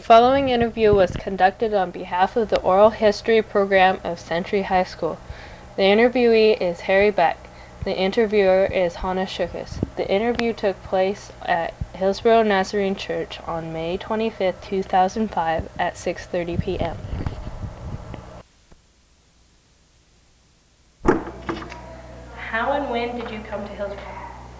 following interview was conducted on behalf of the Oral History program of Century High School. The interviewee is Harry Beck. The interviewer is Hannah Shukas. The interview took place at Hillsborough Nazarene Church on May 25, 2005 at 6:30 p.m. How and when did you come to Hillsborough?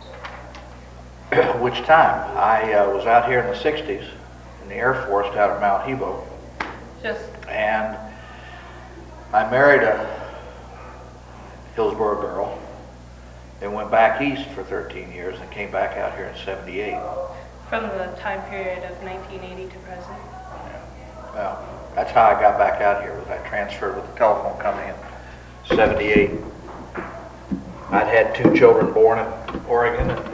Which time? I was out here in the 60s in the Air Force out at Mount Hebo. And I married a Hillsborough girl and went back east for 13 years and came back out here in 78. From the time period of 1980 to present? Yeah. Well, that's how I got back out here, was I transferred with the telephone company in 78. I'd had 2 children born in Oregon and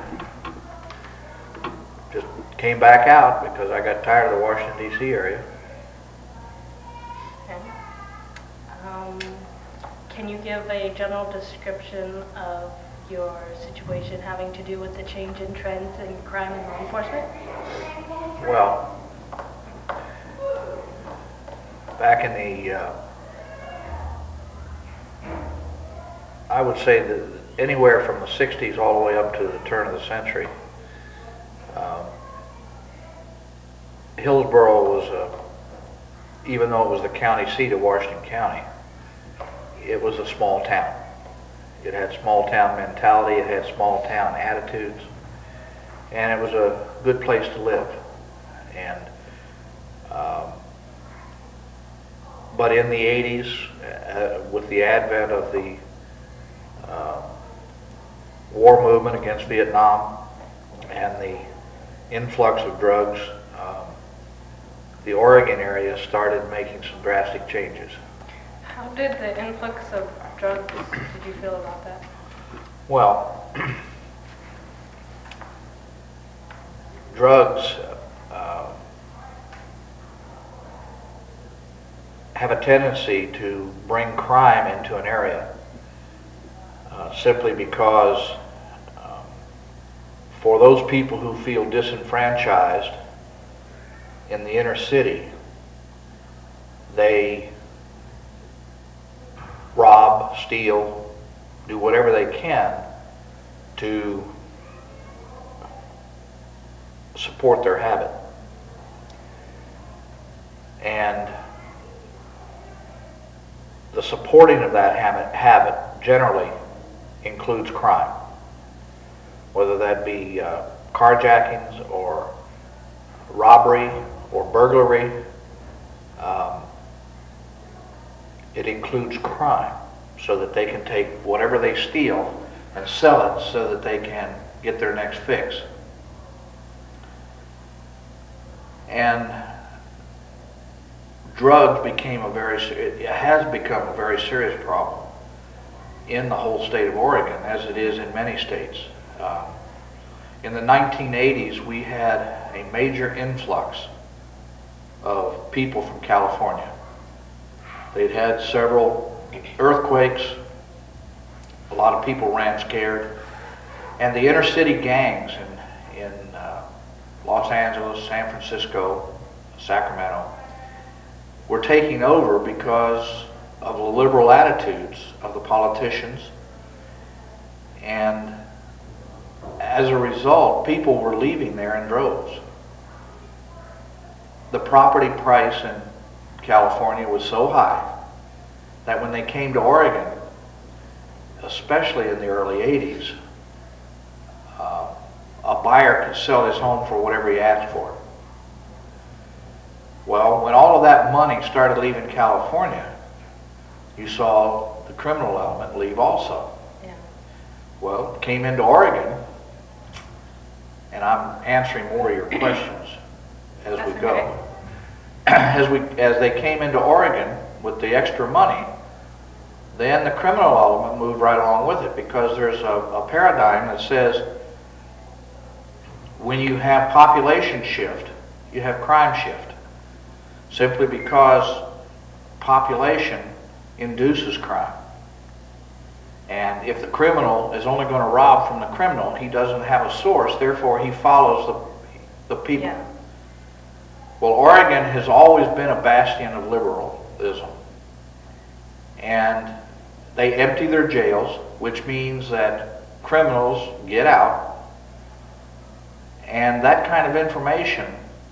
just came back out because I got tired of the Washington, D.C. area. Okay. Can you give a general description of your situation having to do with the change in trends in crime and law enforcement? Well, back in the, I would say that anywhere from the 60s all the way up to the turn of the century, Hillsborough was, even though it was the county seat of Washington County, it was a small town. It had small town mentality, it had small town attitudes, and it was a good place to live. And but in the 80s, with the advent of the war movement against Vietnam and the influx of drugs, the Oregon area started making some drastic changes. How did the influx of drugs, did you feel about that? Well, drugs have a tendency to bring crime into an area simply because for those people who feel disenfranchised in the inner city, they rob, steal, do whatever they can to support their habit. And the supporting of that habit generally includes crime, whether that be carjackings or robbery or burglary. It includes crime so that they can take whatever they steal and sell it so that they can get their next fix. And drugs became it has become a very serious problem in the whole state of Oregon, as it is in many states. In the 1980s, we had a major influx of people from California. They'd had several earthquakes, a lot of people ran scared, and the inner city gangs in Los Angeles, San Francisco, Sacramento were taking over because of the liberal attitudes of the politicians, and as a result, people were leaving there in droves. The property price in California was so high that when they came to Oregon, especially in the early 80s, a buyer could sell his home for whatever he asked for. Well, when all of that money started leaving California, you saw the criminal element leave also. Yeah. Well, it came into Oregon, and I'm answering more of your questions as we go. Okay. As they came into Oregon with the extra money, then the criminal element moved right along with it, because there's a paradigm that says when you have population shift, you have crime shift. Simply because population induces crime. And if the criminal is only going to rob from the criminal, he doesn't have a source, therefore he follows the people. Yeah. Well, Oregon has always been a bastion of liberalism. And they empty their jails, which means that criminals get out. And that kind of information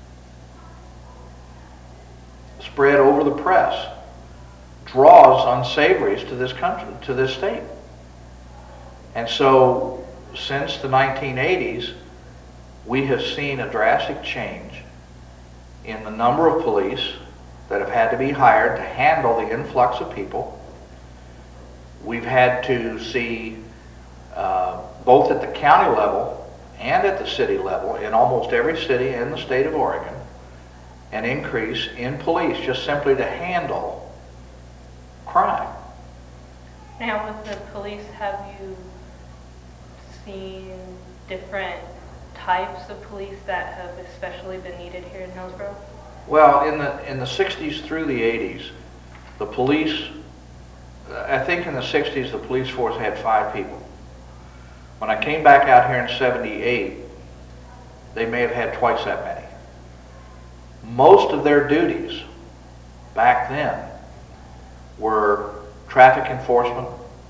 spread over the press draws unsavories to this country, to this state. And so since the 1980s, we have seen a drastic change in the number of police that have had to be hired to handle the influx of people. We've had to see, both at the county level and at the city level, in almost every city in the state of Oregon, an increase in police just simply to handle crime. Now with the police, have you seen different types of police that have especially been needed here in Hillsborough? Well, in the 60s through the 80s, the police, I think in the 60s the police force had 5 people. When I came back out here in 78, they may have had twice that many. Most of their duties back then were traffic enforcement,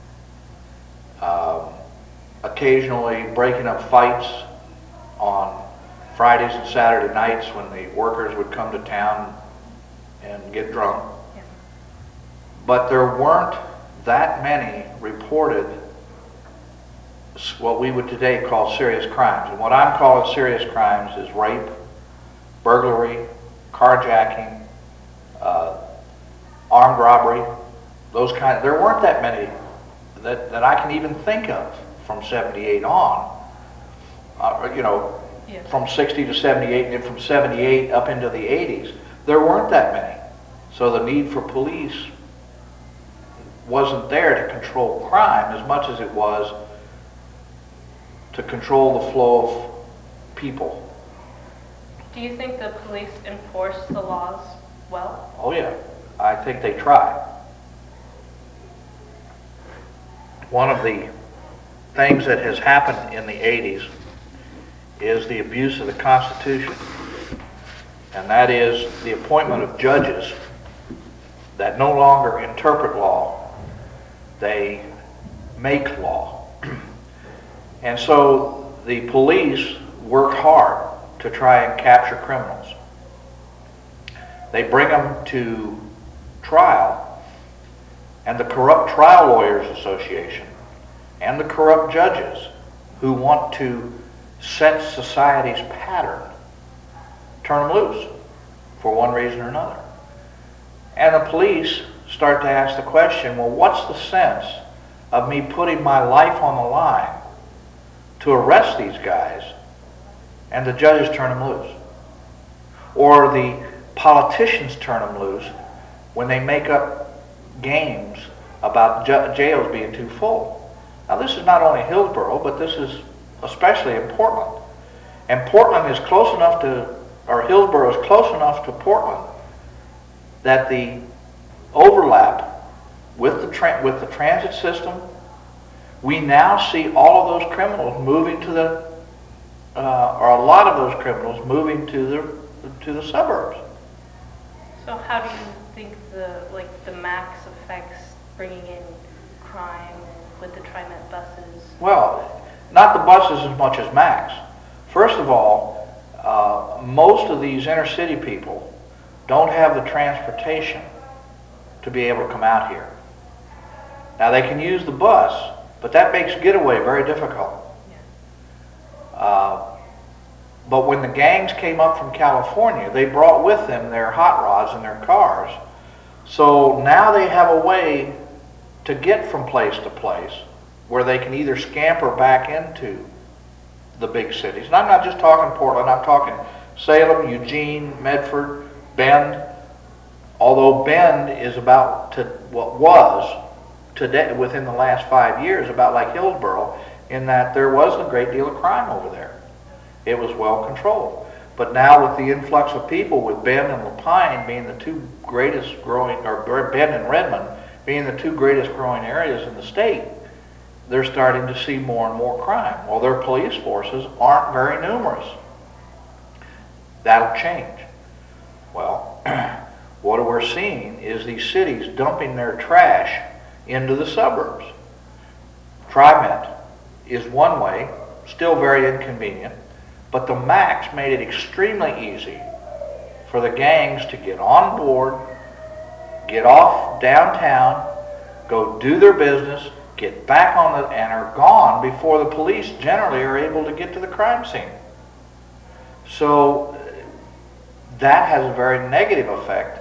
occasionally breaking up fights on Fridays and Saturday nights when the workers would come to town and get drunk. Yeah. But there weren't that many reported what we would today call serious crimes. And what I'm calling serious crimes is rape, burglary, carjacking, armed robbery, those kind. There weren't that many that I can even think of from 78 on. Yeah. From 60 to 78, and then from 78 up into the 80s, there weren't that many. So the need for police wasn't there to control crime as much as it was to control the flow of people. Do you think the police enforce the laws well? Oh yeah, I think they try. One of the things that has happened in the 80s is the abuse of the Constitution, and that is the appointment of judges that no longer interpret law, they make law. And so the police work hard to try and capture criminals. They bring them to trial, and the Corrupt Trial Lawyers Association and the corrupt judges who want to set society's pattern turn them loose for one reason or another. And the police start to ask the question, well, what's the sense of me putting my life on the line to arrest these guys, and the judges turn them loose? Or the politicians turn them loose when they make up games about jails being too full. Now this is not only Hillsborough, but this is especially in Portland. And Portland is close enough to, or Hillsborough is close enough to Portland that the overlap with the transit system, we now see all of those criminals moving to the, or a lot of those criminals moving to the suburbs. So how do you think the MAX affects bringing in crime with the TriMet buses? Well, not the buses as much as MAX. First of all, most of these inner city people don't have the transportation to be able to come out here. Now they can use the bus, but that makes getaway very difficult. Yeah. But when the gangs came up from California, they brought with them their hot rods and their cars. So now they have a way to get from place to place where they can either scamper back into the big cities. And I'm not just talking Portland, I'm talking Salem, Eugene, Medford, Bend. Although Bend is about to what was today, within the last 5 years, about like Hillsborough, in that there was a great deal of crime over there. It was well controlled. But now with the influx of people, with Bend and Lapine being the two greatest growing, or Bend and Redmond being the two greatest growing areas in the state, they're starting to see more and more crime. Well, their police forces aren't very numerous. That'll change. Well, what we're seeing is these cities dumping their trash into the suburbs. TriMet is one way, still very inconvenient, but the MAX made it extremely easy for the gangs to get on board, get off downtown, go do their business, get back on and are gone before the police generally are able to get to the crime scene. So that has a very negative effect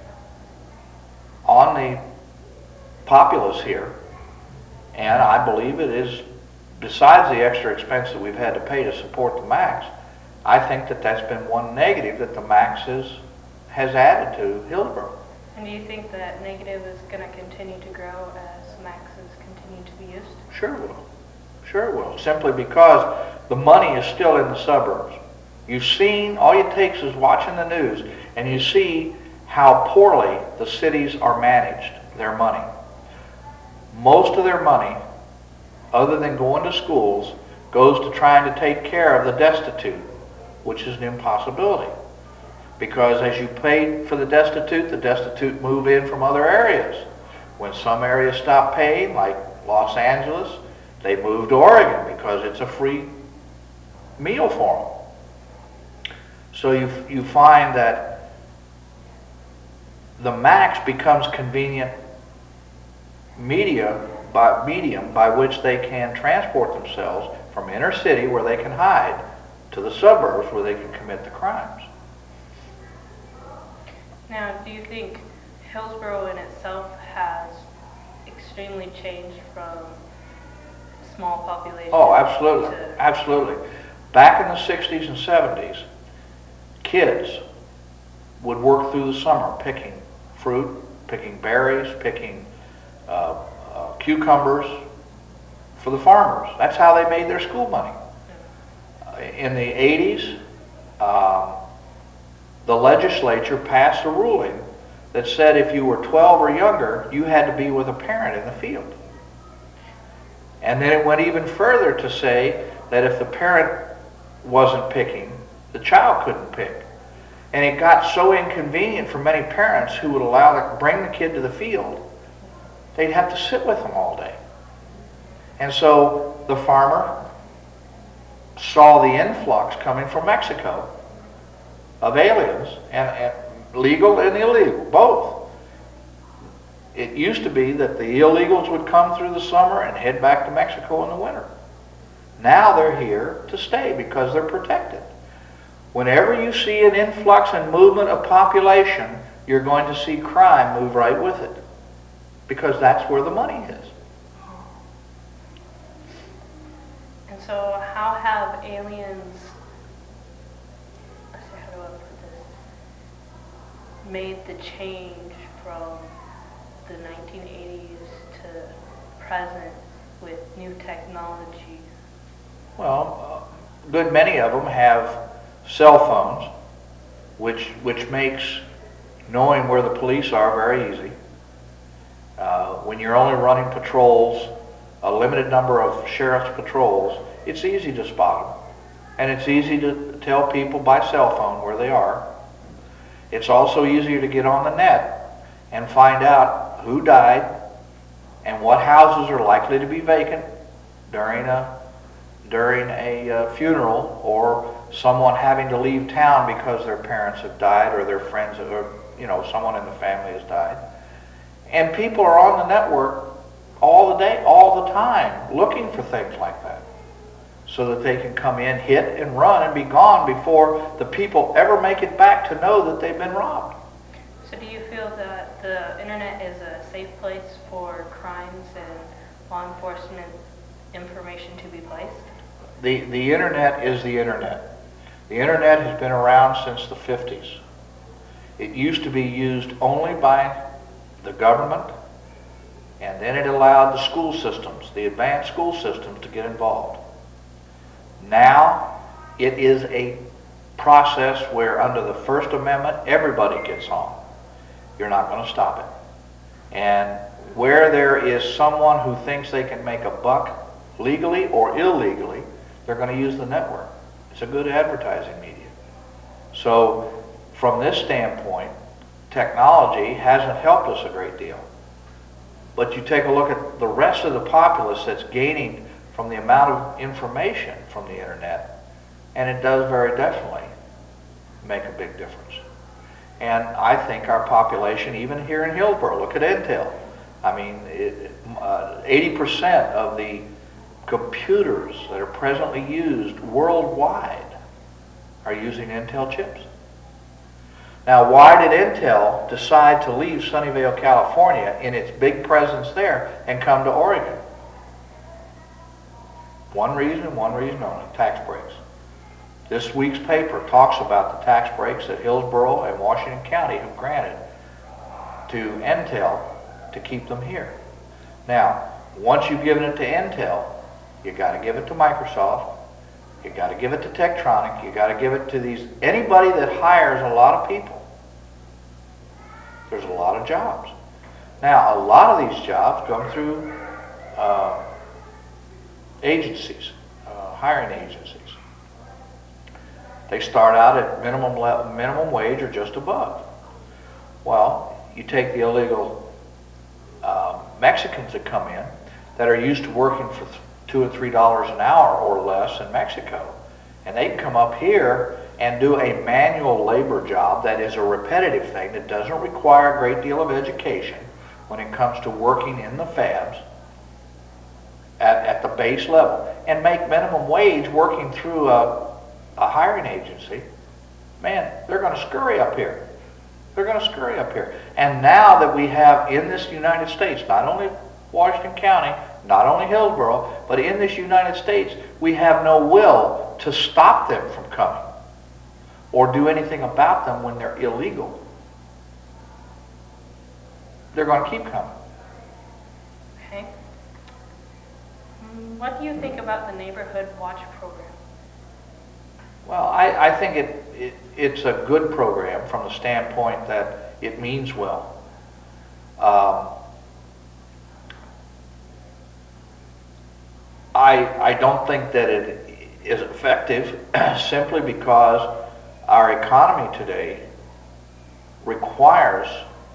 on the populace here, and I believe it is, besides the extra expense that we've had to pay to support the MAX, I think that that's been one negative that the MAX has added to Hillsborough. And do you think that negative is going to continue to grow as MAXs continue to be used? Sure it will. Sure it will. Simply because the money is still in the suburbs. You've seen, all it takes is watching the news, and you see how poorly the cities are managed, their money. Most of their money, other than going to schools, goes to trying to take care of the destitute, which is an impossibility. Because as you pay for the destitute move in from other areas. When some areas stop paying, like Los Angeles, they move to Oregon because it's a free meal for them. So you find that the MAX becomes convenient medium by which they can transport themselves from inner city where they can hide to the suburbs where they can commit the crimes. Now, do you think Hillsborough in itself has extremely changed from small population? Oh, absolutely. Absolutely. Back in the 60s and 70s, kids would work through the summer picking fruit, picking berries, picking cucumbers for the farmers. That's how they made their school money. In the 80s, the legislature passed a ruling that said if you were 12 or younger, you had to be with a parent in the field. And then it went even further to say that if the parent wasn't picking, the child couldn't pick. And it got so inconvenient for many parents who would bring the kid to the field, they'd have to sit with them all day. And so the farmer saw the influx coming from Mexico of aliens, and legal and illegal, both. It used to be that the illegals would come through the summer and head back to Mexico in the winter. Now they're here to stay because they're protected. Whenever you see an influx and movement of population, you're going to see crime move right with it, because that's where the money is. And so how have aliens, let's see, how do I put this, made the change from the 1980s to present with new technology? Well, a good many of them have cell phones, which makes knowing where the police are very easy. When you're only running patrols, a limited number of sheriff's patrols, it's easy to spot them. And it's easy to tell people by cell phone where they are. It's also easier to get on the net and find out who died and what houses are likely to be vacant during a funeral, or someone having to leave town because their parents have died or their friends, or someone in the family has died. And people are on the network all the time, looking for things like that, so that they can come in, hit and run, and be gone before the people ever make it back to know that they've been robbed. So do you feel that the internet is a safe place for crimes and law enforcement information to be placed? The internet is the internet. The internet has been around since the 50s. It used to be used only by the government, and then it allowed the school systems, the advanced school systems, to get involved. Now it is a process where under the First Amendment everybody gets on. You're not going to stop it. And where there is someone who thinks they can make a buck legally or illegally, they're going to use the network. It's a good advertising medium. So from this standpoint, technology hasn't helped us a great deal. But you take a look at the rest of the populace that's gaining from the amount of information from the internet, and it does very definitely make a big difference. And I think our population, even here in Hillsborough, look at Intel. I mean, 80% of the computers that are presently used worldwide are using Intel chips. Now, why did Intel decide to leave Sunnyvale, California in its big presence there and come to Oregon? One reason only, tax breaks. This week's paper talks about the tax breaks that Hillsborough and Washington County have granted to Intel to keep them here. Now, once you've given it to Intel, you got to give it to Microsoft, you got to give it to Tektronix, you got to give it to anybody that hires a lot of people. There's a lot of jobs. Now, a lot of these jobs come through agencies, hiring agencies. They start out at minimum wage or just above. Well, you take the illegal Mexicans that come in that are used to working for $2 or $3 an hour or less in Mexico, and they can come up here and do a manual labor job that is a repetitive thing that doesn't require a great deal of education when it comes to working in the fabs at the base level, and make minimum wage working through a hiring agency. Man, they're going to scurry up here. They're going to scurry up here. And now that we have in this United States, not only Washington County, not only Hillsborough, but in this United States, we have no will to stop them from coming or do anything about them when they're illegal. They're going to keep coming. Okay. What do you think about the Neighborhood Watch program? Well, I think it's a good program from the standpoint that it means well. I don't think that it is effective simply because our economy today requires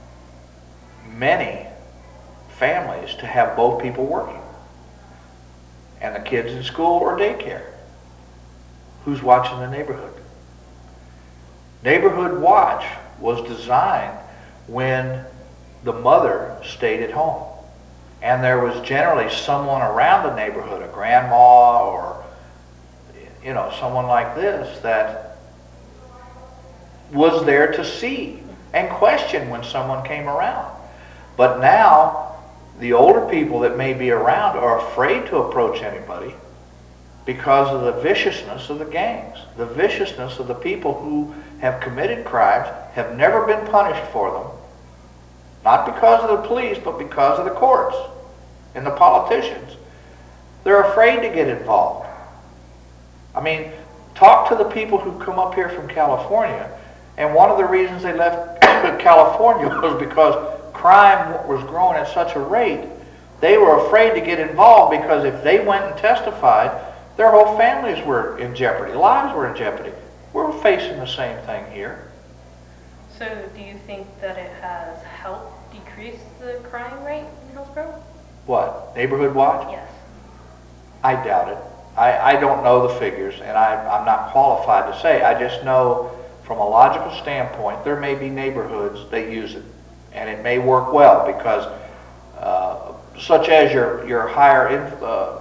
many families to have both people working and the kids in school or daycare. Who's watching the neighborhood? Neighborhood Watch was designed when the mother stayed at home. And there was generally someone around the neighborhood, a grandma or, someone like this that was there to see and question when someone came around. But now, the older people that may be around are afraid to approach anybody because of the viciousness of the gangs, the viciousness of the people who have committed crimes, have never been punished for them, not because of the police, but because of the courts and the politicians. They're afraid to get involved. I mean, talk to the people who come up here from California, and one of the reasons they left California was because crime was growing at such a rate. They were afraid to get involved because if they went and testified, their whole families were in jeopardy, lives were in jeopardy. We're facing the same thing here. So do you think that it has helped decrease the crime rate in Hillsborough? What, Neighborhood Watch? Yes. I doubt it. I don't know the figures, and I'm not qualified to say. I just know from a logical standpoint, there may be neighborhoods that use it, and it may work well because, such as your higher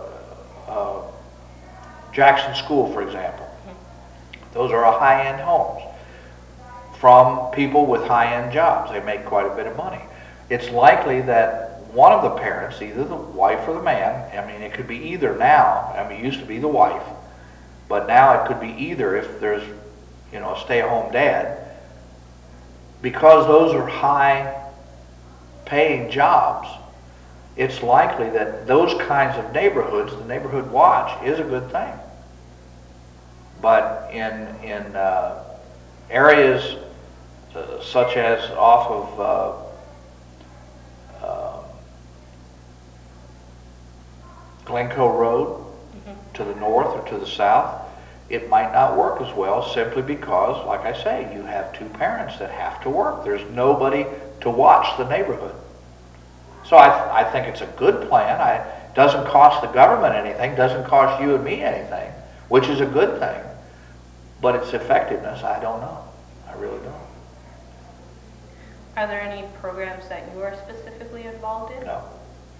Jackson School, for example. Those are high-end homes from people with high-end jobs. They make quite a bit of money. It's likely that one of the parents, either the wife or the man, I mean, it could be either now. I mean, it used to be the wife, but now it could be either if there's, a stay-at-home dad. Because those are high-paying jobs, it's likely that those kinds of neighborhoods, the Neighborhood Watch, is a good thing. But in areas such as off of Glencoe Road to the north or to the south, it might not work as well simply because, like I say, you have two parents that have to work. There's nobody to watch the neighborhood. So I think it's a good plan. It doesn't cost the government anything, doesn't cost you and me anything, which is a good thing. But its effectiveness, I don't know. I really don't. Are there any programs that you are specifically involved in? No.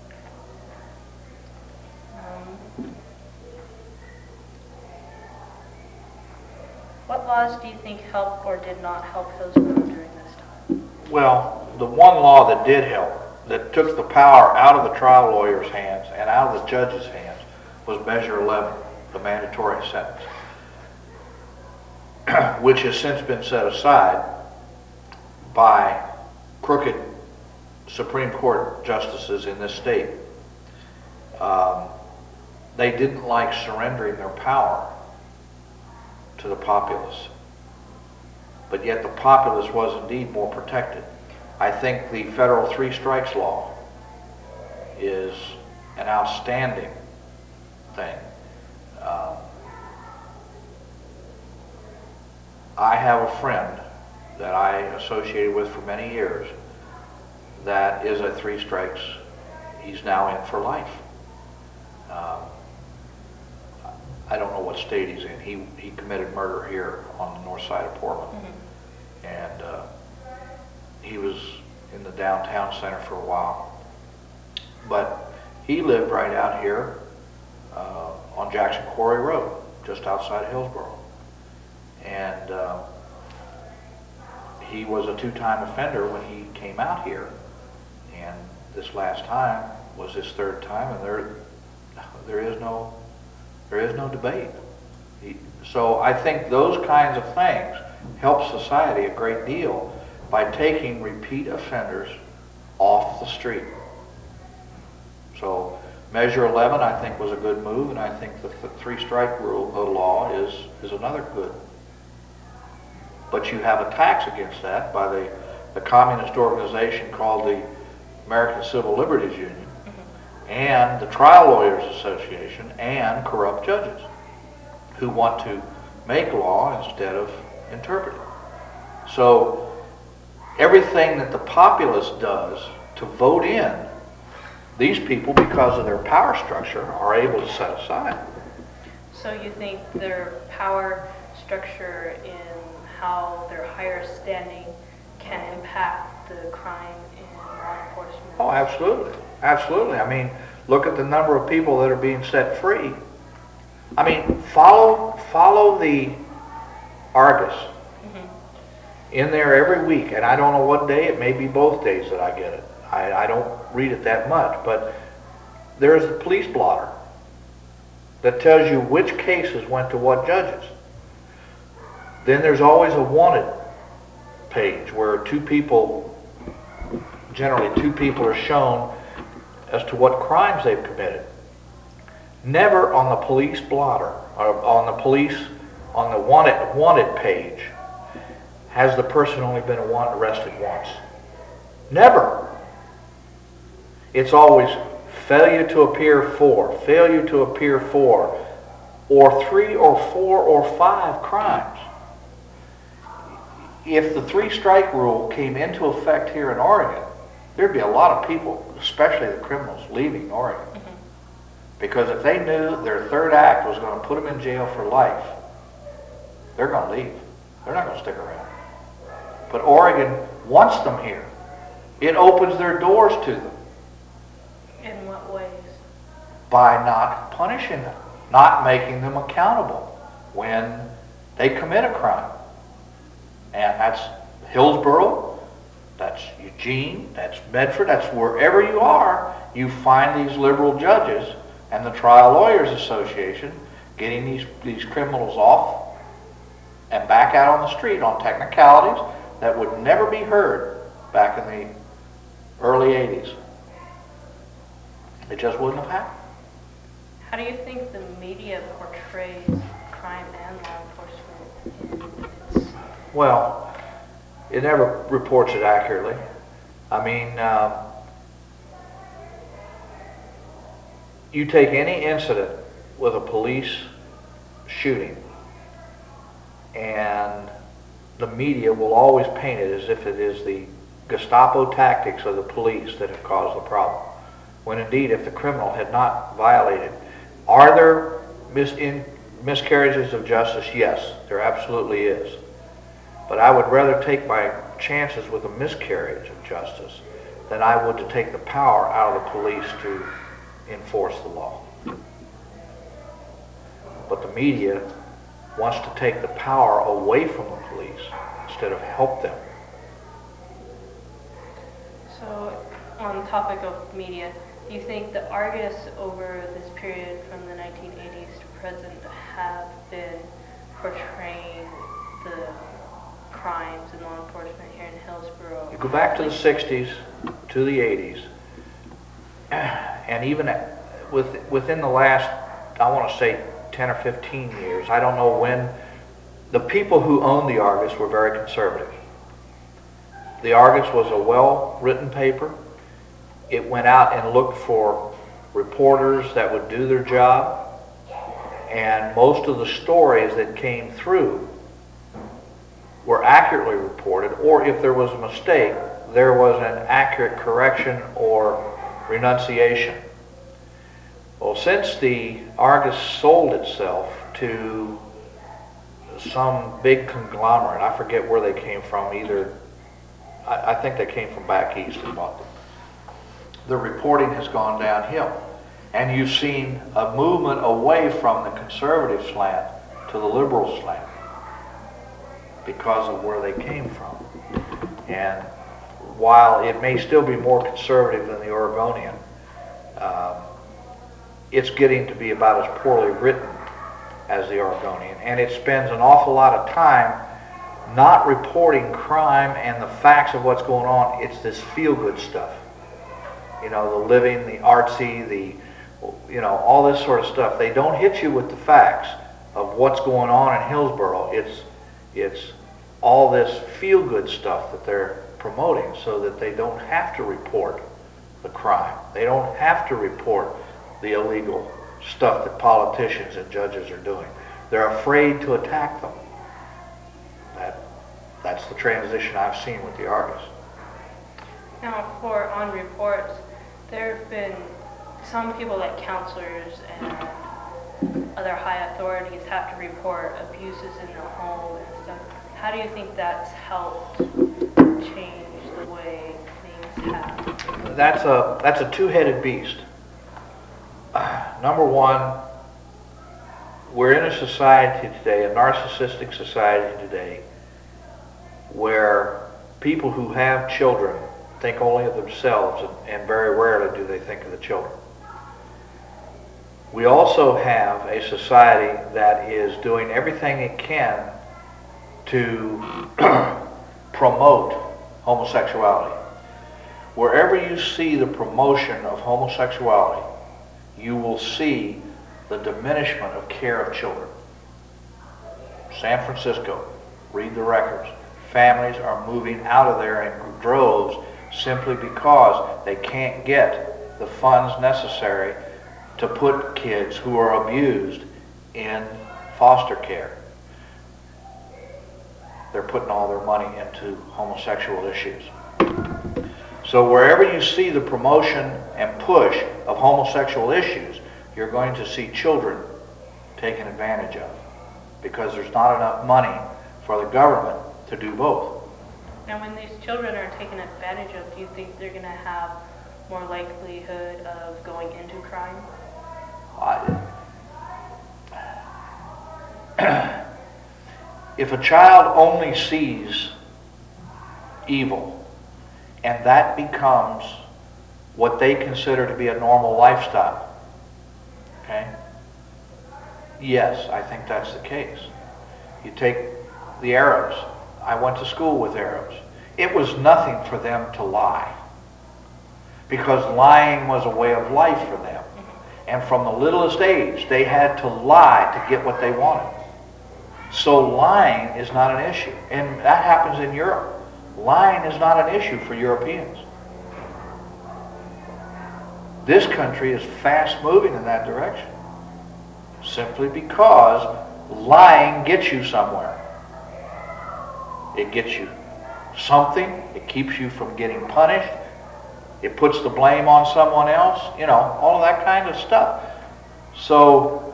What laws do you think helped or did not help Hillsborough during this time? Well, the one law that did help, that took the power out of the trial lawyer's hands and out of the judge's hands, was Measure 11, the mandatory sentence, which has since been set aside by crooked Supreme Court justices in this state. They didn't like surrendering their power to the populace, but yet the populace was indeed more protected. I think the federal three strikes law is an outstanding thing. I have a friend that I associated with for many years that is a three strikes. He's now in for life. I don't know what state he's in. He committed murder here on the north side of Portland. Mm-hmm. And he was in the downtown center for a while. But he lived right out here on Jackson Quarry Road, just outside Hillsborough. And he was a two-time offender when he came out here. And this last time was his third time, and there is no debate. So I think those kinds of things help society a great deal by taking repeat offenders off the street. So Measure 11, I think, was a good move, and I think the three-strike rule law is another good. But you have attacks against that by the communist organization called the American Civil Liberties Union, and the Trial Lawyers Association, and corrupt judges who want to make law instead of interpret it. So everything that the populace does to vote in, these people, because of their power structure, are able to set aside. So you think their power structure in how their higher standing can impact the crime in law enforcement? Oh, absolutely. Absolutely. I mean, look at the number of people that are being set free. I mean, follow the Argus. Mm-hmm. In there every week, and I don't know what day, it may be both days that I get it. I don't read it that much, but there's the police blotter that tells you which cases went to what judges. Then there's always a wanted page where generally two people are shown as to what crimes they've committed. Never on the police blotter, or on the wanted page, has the person only been arrested once. Never. It's always failure to appear for, failure to appear for, or 3 or 4 or 5 crimes. If the three-strike rule came into effect here in Oregon, there'd be a lot of people, especially the criminals, leaving Oregon. Mm-hmm. Because if they knew their third act was going to put them in jail for life, they're going to leave. They're not going to stick around. But Oregon wants them here. It opens their doors to them. In what ways? By not punishing them, not making them accountable when they commit a crime. And that's Hillsborough, that's Eugene, that's Medford, that's wherever you are, you find these liberal judges and the Trial Lawyers Association getting these criminals off and back out on the street on technicalities that would never be heard back in the early 80s. It just wouldn't have happened. How do you think the media portrays crime and law enforcement in its... Well, it never reports it accurately. I mean, you take any incident with a police shooting and the media will always paint it as if it is the Gestapo tactics of the police that have caused the problem. When indeed, if the criminal had not violated, are there miscarriages of justice? Yes, there absolutely is. But I would rather take my chances with a miscarriage of justice than I would to take the power out of the police to enforce the law. But the media wants to take the power away from the police instead of help them. So, on the topic of media, do you think the Argus over this period from the 1980s to present have been portraying the crimes in law enforcement here in Hillsborough? You go back to the 60s, to the 80s, and even within the last, I want to say 10 or 15 years, I don't know when, the people who owned the Argus were very conservative. The Argus was a well-written paper. It went out and looked for reporters that would do their job, and most of the stories that came through were accurately reported, or if there was a mistake, there was an accurate correction or renunciation. Well, since the Argus sold itself to some big conglomerate, I forget where they came from, I think they came from back east and bought them. The reporting has gone downhill, and you've seen a movement away from the conservative slant to the liberal slant because of where they came from. And while it may still be more conservative than the Oregonian, it's getting to be about as poorly written as the Oregonian, and it spends an awful lot of time not reporting crime and the facts of what's going on. It's this feel-good stuff. You know, the living, the artsy, all this sort of stuff. They don't hit you with the facts of what's going on in Hillsborough. It's all this feel-good stuff that they're promoting so that they don't have to report the crime. They don't have to report the illegal stuff that politicians and judges are doing. They're afraid to attack them. That's the transition I've seen with the Argus. Now, on reports, there have been some people like counselors and other high authorities have to report abuses in the home and stuff. How do you think that's helped change the way things have? That's a two-headed beast. Number one, we're in a society today, a narcissistic society today, where people who have children think only of themselves, and very rarely do they think of the children. We also have a society that is doing everything it can to promote homosexuality. Wherever you see the promotion of homosexuality, you will see the diminishment of care of children. San Francisco, read the records. Families are moving out of there in droves simply because they can't get the funds necessary to put kids who are abused in foster care. They're putting all their money into homosexual issues. So wherever you see the promotion and push of homosexual issues, you're going to see children taken advantage of because there's not enough money for the government to do both. Now, when these children are taken advantage of, do you think they're going to have more likelihood of going into crime? If a child only sees evil and that becomes what they consider to be a normal lifestyle, okay? Yes, I think that's the case. You take the Arabs. I went to school with Arabs. It was nothing for them to lie because lying was a way of life for them. And from the littlest age, they had to lie to get what they wanted. So lying is not an issue. And that happens in Europe. Lying is not an issue for Europeans. This country is fast moving in that direction simply because lying gets you somewhere. It gets you something. It keeps you from getting punished. It puts the blame on someone else. You know, all of that kind of stuff. So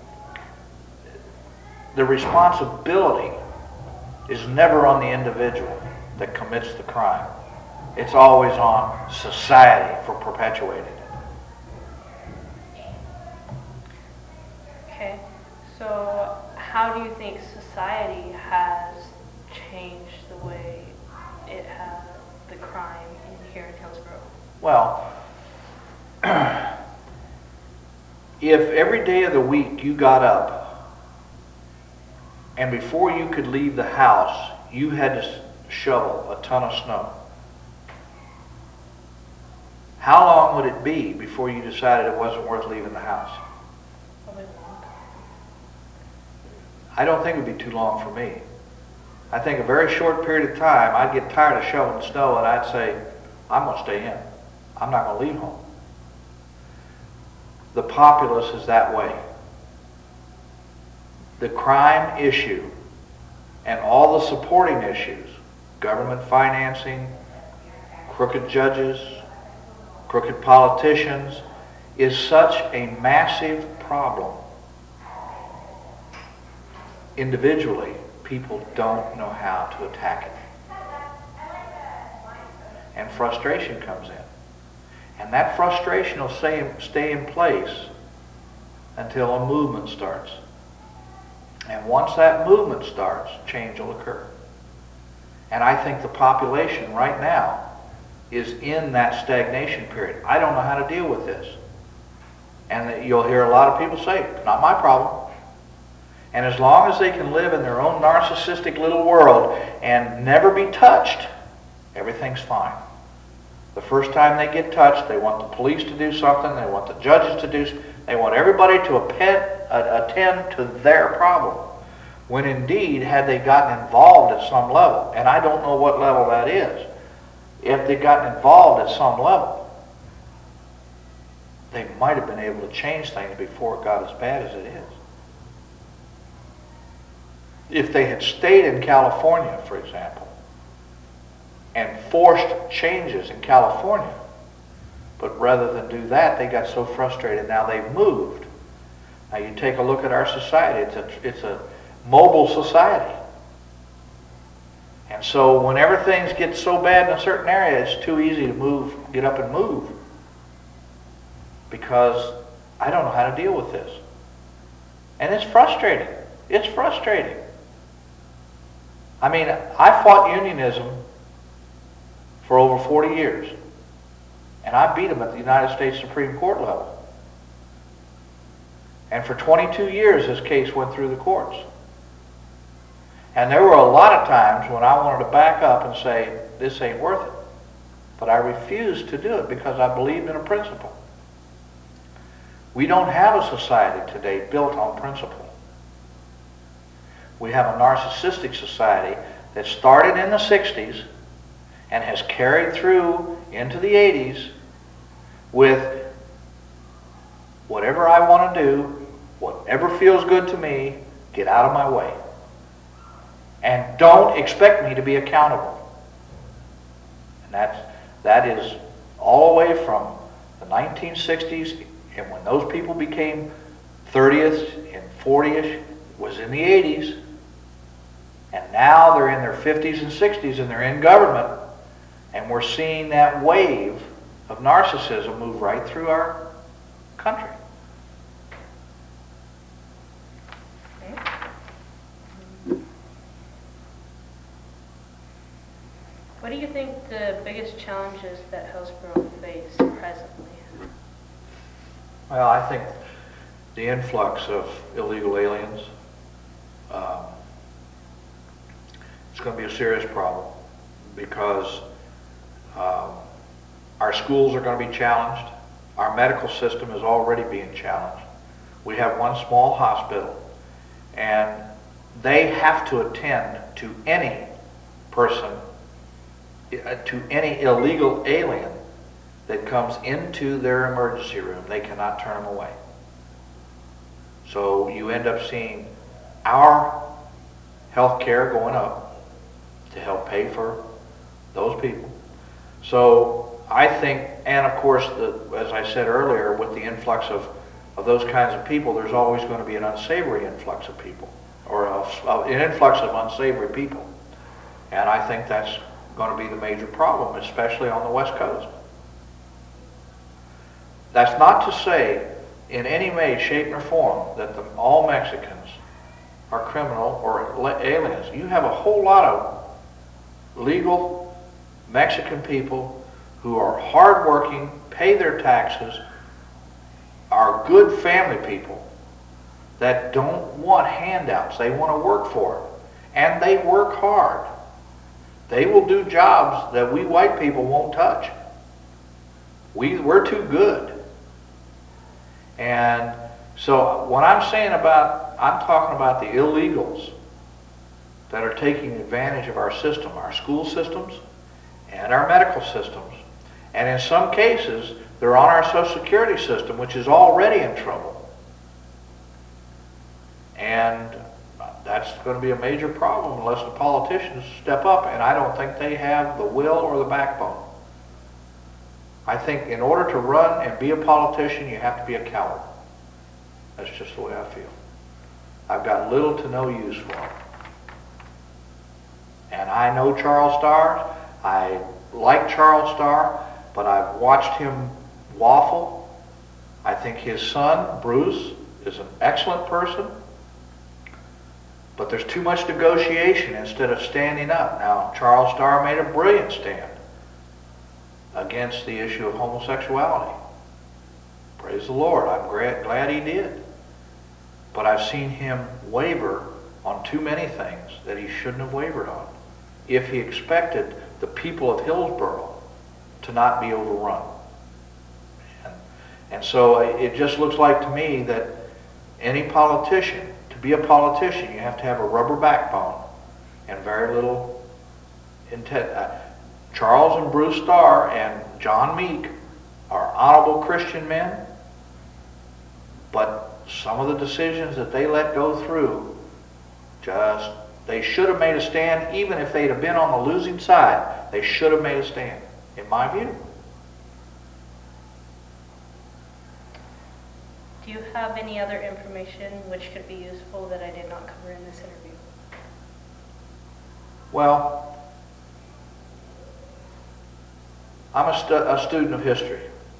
the responsibility is never on the individual that commits the crime. It's always on society for perpetuating it. Okay, so how do you think society has changed the way it has the crime here in Hillsborough? Well, if every day of the week you got up and before you could leave the house, you had to shovel a ton of snow, how long would it be before you decided it wasn't worth leaving the house? Probably long. I don't think it would be too long for me. I think a very short period of time, I'd get tired of shoveling snow and I'd say, I'm going to stay in. I'm not going to leave home. The populace is that way. The crime issue and all the supporting issues, government financing, crooked judges, crooked politicians, is such a massive problem. Individually, people don't know how to attack it. And frustration comes in. And that frustration will stay in place until a movement starts. And once that movement starts, change will occur. And I think the population right now is in that stagnation period. I don't know how to deal with this. And you'll hear a lot of people say, not my problem. And as long as they can live in their own narcissistic little world and never be touched, everything's fine. The first time they get touched, they want the police to do something, they want the judges to do something, they want everybody to attend to their problem. When indeed, had they gotten involved at some level, and I don't know what level that is, if they gotten involved at some level, they might have been able to change things before it got as bad as it is. If they had stayed in California, for example, and forced changes in California, but rather than do that, they got so frustrated, now they've moved. Now you take a look at our society, it's a mobile society. And so whenever things get so bad in a certain area, it's too easy to move, get up and move. Because I don't know how to deal with this. And it's frustrating. It's frustrating. I mean, I fought unionism for over 40 years. And I beat them at the United States Supreme Court level. And for 22 years, this case went through the courts. And there were a lot of times when I wanted to back up and say, this ain't worth it. But I refused to do it because I believed in a principle. We don't have a society today built on principle. We have a narcissistic society that started in the 60s and has carried through into the 80s with whatever I want to do, whatever feels good to me, get out of my way. And don't expect me to be accountable. And that is all the way from the 1960s, and when those people became 30th and 40ish, was in the 80s. And now they're in their 50s and 60s and they're in government. And we're seeing that wave of narcissism move right through our country. What do you think the biggest challenges that Hillsborough face presently? Well, I think the influx of illegal aliens, it's going to be a serious problem because our schools are going to be challenged. Our medical system is already being challenged. We have one small hospital, and they have to attend to any person, to any illegal alien that comes into their emergency room. They cannot turn them away. So you end up seeing our health care going up, to help pay for those people. So I think, and of course, as I said earlier, with the influx of those kinds of people, there's always going to be an unsavory influx of people, or an influx of unsavory people. And I think that's going to be the major problem, especially on the West Coast. That's not to say in any way, shape, or form that all Mexicans are criminal or aliens. You have a whole lot of legal Mexican people who are hardworking, pay their taxes, are good family people that don't want handouts. They want to work for it. And they work hard. They will do jobs that we white people won't touch. We're too good. And so what I'm talking about the illegals that are taking advantage of our system, our school systems and our medical systems. And in some cases, they're on our Social Security system, which is already in trouble. And that's going to be a major problem unless the politicians step up, and I don't think they have the will or the backbone. I think in order to run and be a politician, you have to be a coward. That's just the way I feel. I've got little to no use for them. And I know Charles Starr. I like Charles Starr, but I've watched him waffle. I think his son, Bruce, is an excellent person. But there's too much negotiation instead of standing up. Now, Charles Starr made a brilliant stand against the issue of homosexuality. Praise the Lord. I'm glad he did. But I've seen him waver on too many things that he shouldn't have wavered on if he expected the people of Hillsborough to not be overrun. And so it just looks like to me that any politician, to be a politician, you have to have a rubber backbone and very little intent. Charles and Bruce Starr and John Meek are honorable Christian men, but some of the decisions that they let go through, they should have made a stand. Even if they'd have been on the losing side, they should have made a stand, in my view. Do you have any other information which could be useful that I did not cover in this interview? Well, I'm a student of history.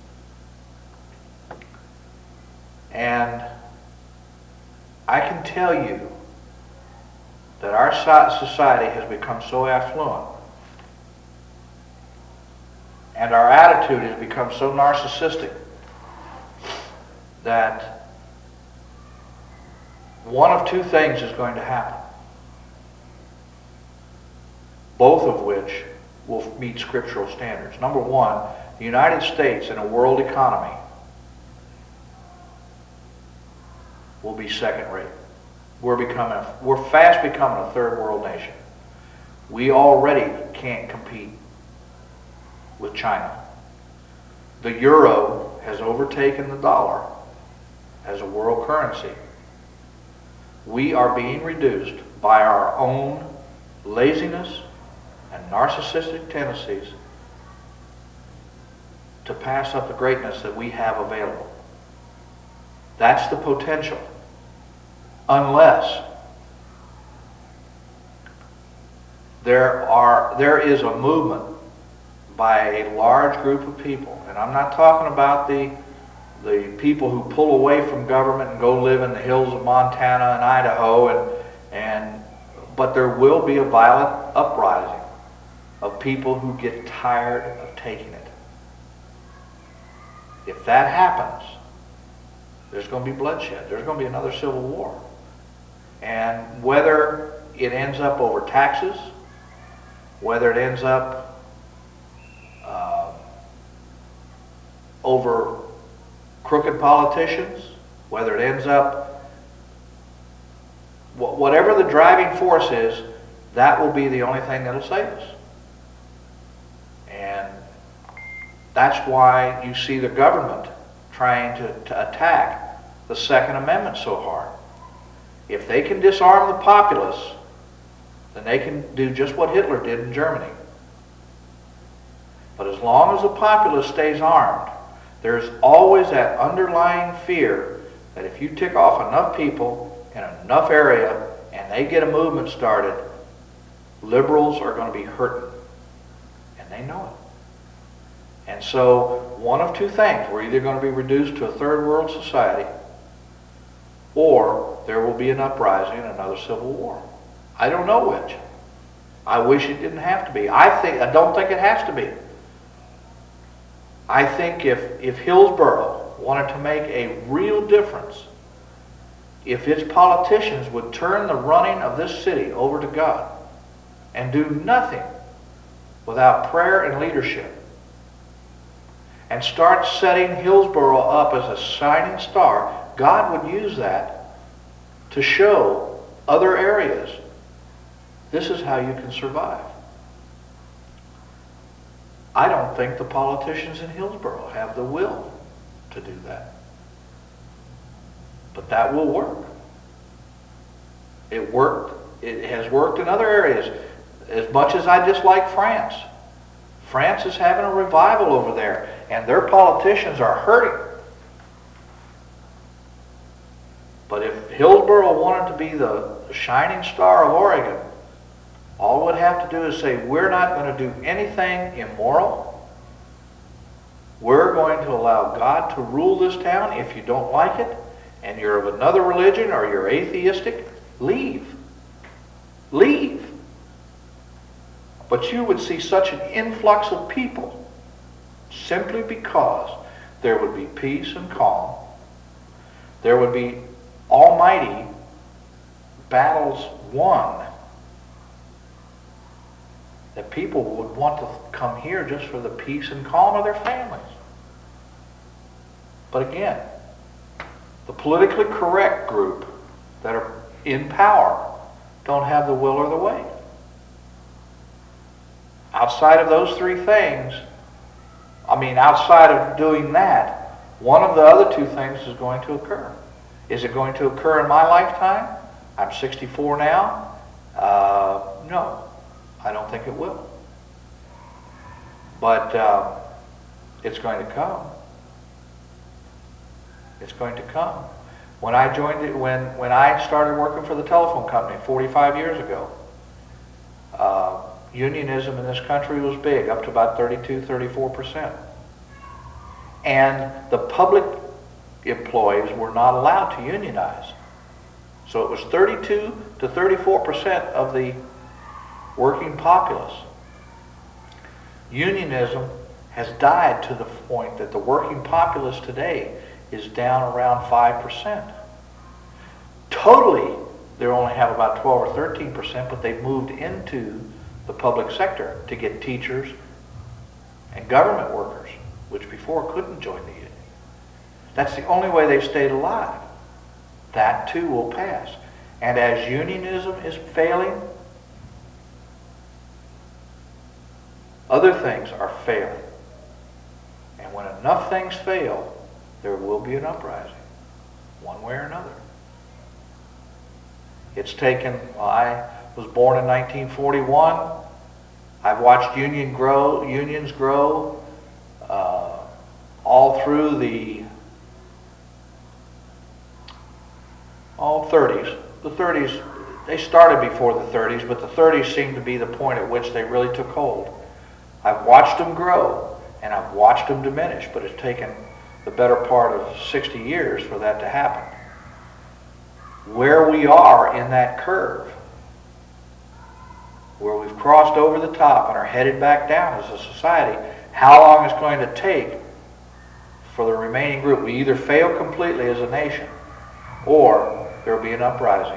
And I can tell you that our society has become so affluent and our attitude has become so narcissistic that one of two things is going to happen, both of which will meet scriptural standards. Number one, the United States in a world economy will be second rate. We're fast becoming a third world nation. We already can't compete with China. The euro has overtaken the dollar as a world currency. We are being reduced by our own laziness and narcissistic tendencies to pass up the greatness that we have available. That's the potential. Unless there is a movement by a large group of people, and I'm not talking about the people who pull away from government and go live in the hills of Montana and Idaho, but there will be a violent uprising of people who get tired of taking it. If that happens, there's going to be bloodshed. There's going to be another civil war. And whether it ends up over taxes, whether it ends up over crooked politicians, whether it ends up, whatever the driving force is, that will be the only thing that will save us. And that's why you see the government trying to attack the Second Amendment so hard. If they can disarm the populace then they can do just what Hitler did in Germany. But as long as the populace stays armed, there's always that underlying fear that if you tick off enough people in enough area and they get a movement started, liberals are going to be hurting. And they know it. And so one of two things: we're either going to be reduced to a third world society, or there will be an uprising and another civil war. I don't know which. I wish it didn't have to be. I don't think it has to be. I think if Hillsborough wanted to make a real difference, if its politicians would turn the running of this city over to God and do nothing without prayer and leadership, and start setting Hillsborough up as a shining star, God would use that to show other areas, this is how you can survive. I don't think the politicians in Hillsborough have the will to do that. But that will work. It worked. It has worked in other areas. As much as I dislike France, France is having a revival over there, and their politicians are hurting. But if Hillsborough wanted to be the shining star of Oregon, all it would have to do is say, we're not going to do anything immoral. We're going to allow God to rule this town. If you don't like it, and you're of another religion or you're atheistic, leave. Leave. But you would see such an influx of people simply because there would be peace and calm. There would be almighty battles won, that people would want to come here just for the peace and calm of their families. But again, the politically correct group that are in power don't have the will or the way. Outside of those three things, outside of doing that, one of the other two things is going to occur. Is it going to occur in my lifetime? I'm 64 now. No, I don't think it will. But it's going to come. It's going to come. When I joined it, when I started working for the telephone company 45 years ago, unionism in this country was big, up to about 34%. And the public employees were not allowed to unionize. So it was 32 to 34% of the working populace. Unionism has died to the point that the working populace today is down around 5%. Totally, they only have about 12 or 13%, but they've moved into the public sector to get teachers and government workers, which before couldn't join the union. That's the only way they've stayed alive. That too will pass. And as unionism is failing, other things are failing. And when enough things fail, there will be an uprising, one way or another. It's taken, I was born in 1941. I've watched unions grow all through the 30s. The 30s, they started before the 30s, but the 30s seemed to be the point at which they really took hold. I've watched them grow, and I've watched them diminish, but it's taken the better part of 60 years for that to happen. Where we are in that curve, where we've crossed over the top and are headed back down as a society, how long it's going to take for the remaining group. We either fail completely as a nation, or there will be an uprising.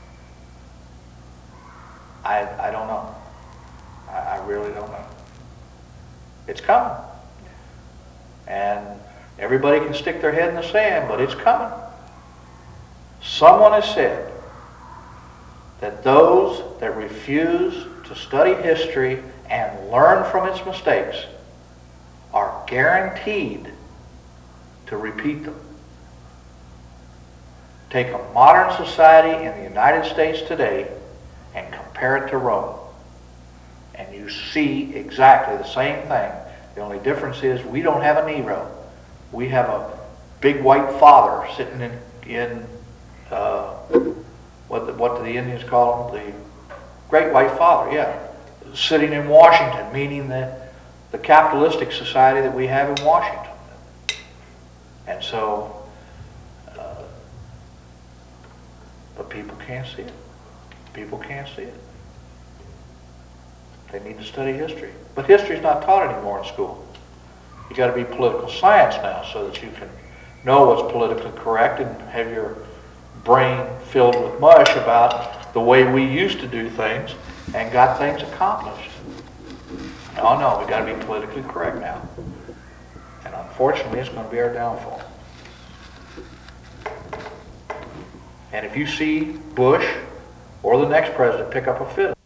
I don't know. I really don't know. It's coming. And everybody can stick their head in the sand, but it's coming. Someone has said that those that refuse to study history and learn from its mistakes are guaranteed to repeat them. Take a modern society in the United States today and compare it to Rome, and you see exactly the same thing. The only difference is we don't have a Nero. We have a big white father sitting in what do the Indians call him? The Great White Father, yeah. Sitting in Washington, meaning the capitalistic society that we have in Washington. And so, but people can't see it. People can't see it. They need to study history. But history's not taught anymore in school. You got to be political science now so that you can know what's politically correct and have your brain filled with mush about the way we used to do things and got things accomplished. Oh no, we got to be politically correct now. And unfortunately, it's going to be our downfall. And if you see Bush or the next president pick up a fiddle,